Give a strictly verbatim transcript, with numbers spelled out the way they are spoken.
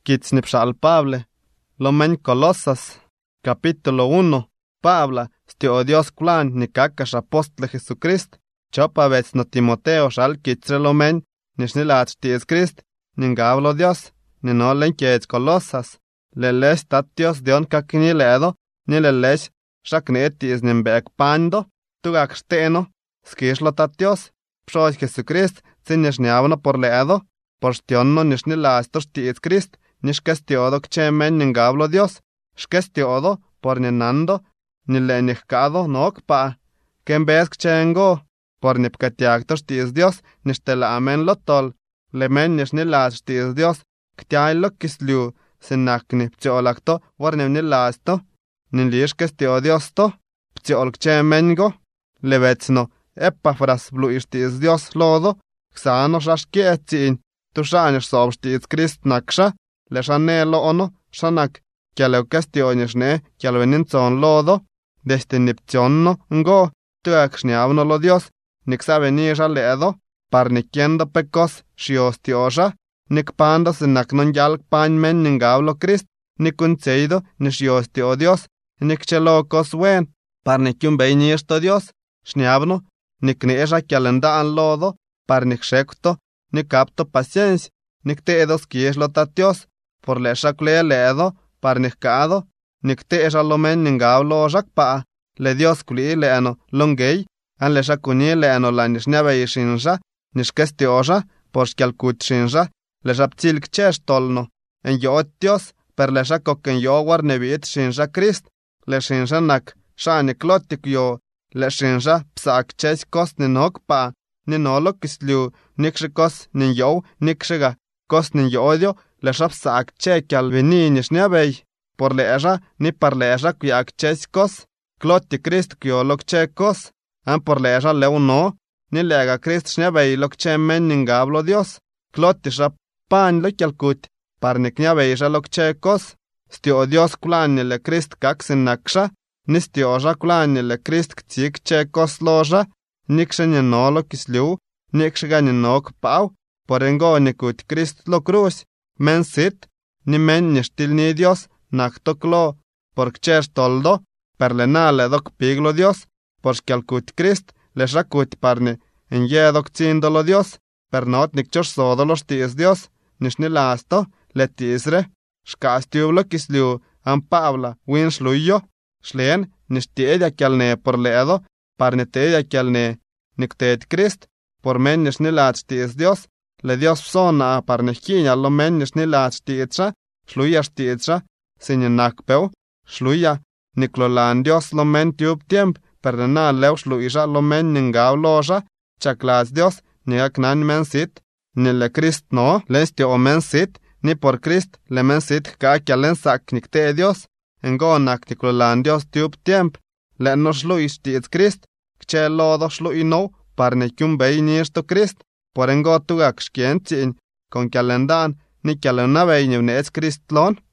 Kits nipxal Pable. Lomen Colosas. Capítulo uno. Pabla, stio Dios culan ni cacas apóstol Jesucrist. Chopa vets no Timoteo xal kitre lomen. Nishnilat shtiz Christ. Ningablo Dios. Ninolen kiets Colosas. Leles tat Dios dion kakini ledo. Nileles shaknetis nimbek pando. Tugak steno. Skishlo tat Dios. Pshoj Jesucrist. Zinishniavno por ledo. Por stionno nishnilasto shtiz Christ. Nishkestiodo kchemen ningablo Dios. Shkestiodo por ninando. Nilenihkado nokpa. Kembes kchengo. Por nipkatiakto shtiz Dios. Nishtela amen lotol. Lemen nishnilas shtiz Dios. Ktiaylo kisliu. Sinakni ptiolakto. Warnim nilasto. Nilish kestio Dios to. Ptiol kchemengo. Levetsno. Epafras blu ishtiz Dios lodo. Ksano shashkietzin. Tushanish sob shtiz Christ naksha. Leshanelo ono. Shanak. Kialeu kestio nishne. Kialeu nintzon lodo. Destiniptionno ngo. Tuakshniavno lo Dios. Nixavenisha ledo. Parnikiendo pecos. Shiostiosha. Nikpando sinaknon yalk panmen ningablo Christ. Nikunseido. Nishiostio Dios. Nikchelokos wen. Parnikium beinisto Dios. Shniavno. Nikneesha kialendaan lodo. Parnikshekto. Nikapto paciencia. Nikteedos kieslo tatios. Por lesha klea ledo. Parnikado. Nikteesha lomen ningablo shakpa. Le Dios kuli leano longei. An lesha kuni leano la nishnavei shinsha. Nishkestiosha. Por shkialkut shinsha. Lesha ptilk chesh tolno. En yoot Dios. Per lesha koken yo war nevit shinsha Christ. Le shinsha nak. Shani klotik yo. Le shinsha psaak chesh kos ninokpa. Ninolo kisliu. Nikshikos nin yo. Nikshiga. Kos nin yodio. Lesha psaak che kialvini nishnavei. Por leesha ni par leesha kuyak chesh kos. Kloti Christ kyo lokche kos. An por leesha leu no. Ni lega Christ shnavei lokche men ningablo Dios. Kloti sha pan lo kialkut. Par niknyaveisha lokche kos. Stio Dios kulani le Christ kaksin naksha. Ni stiosha kulani le Christ ktsik che kos loja. Niksha ninolo kisliu. Niksha ninok pau. Por engo nikut Christ lo cruz. Men sit. Ni men nishtil ni Dios. Nakto klo. Por kchesh toldo. Per lenale dok piglo Dios. Por shkialkut Christ. Le shakut parni. En yedok tsindolo Dios. Per not nikchosh sodolo shtiz Dios. Nishnilasto. Letisre. Shkastiublo kisliu. An Pabla. Win shluyo. Shlen. Nishtiedia kialne por ledo. Parnitedia kialne. Nikteed Christ. Por men nishnilat shtiz Dios. Le Dios psona parnikinya lo men nishnilat shtizha. Shluya shtizha. Sinyanakpeu. Shluya. Niklolan Dios lo men tiub tiemp. Perdena leu shluisha lo men ningaw loja. Chaklas Dios. Nigak nan men sit. Ni le Christ no. Lestio o men sit. Ni por Christ. Le men sit ka kialen sak nikte Dios. Engo nak niklolan Dios tiub tiemp. Le no shluish tiz Christ. Kche lodo shlui no. Parnikium bei nishto Christ. Por engo tugak shkientzin. Con kialendan. Ni kialena bei nivnez Christ lon.